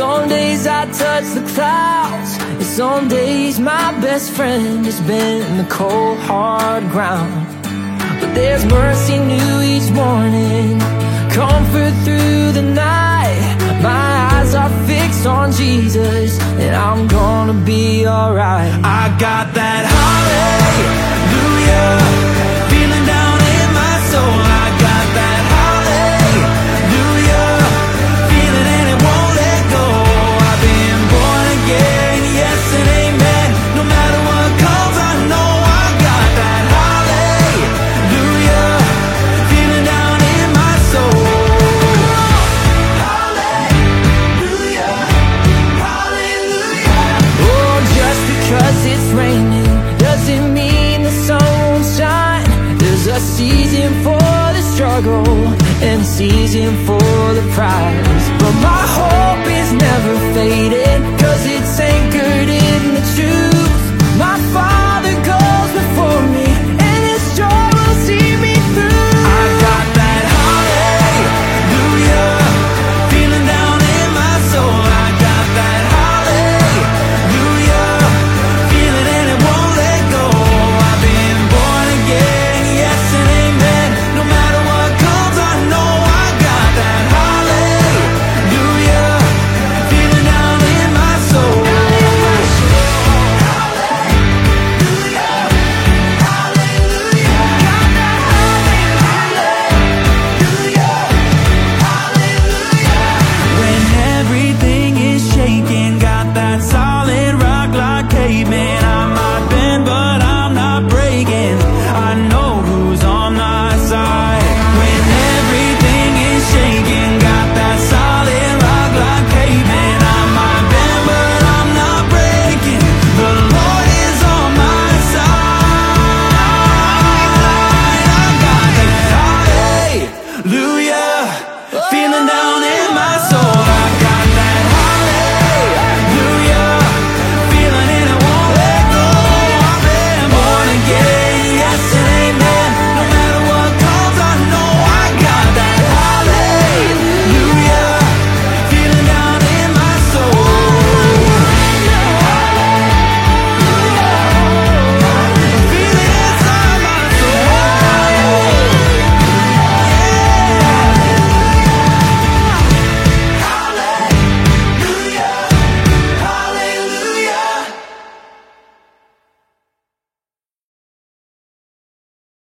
Some days I touch the clouds, and some days my best friend has been the cold hard ground. But there's mercy new each morning, comfort through the night. My eyes are fixed on Jesus, and I'm gonna be alright. I got that holly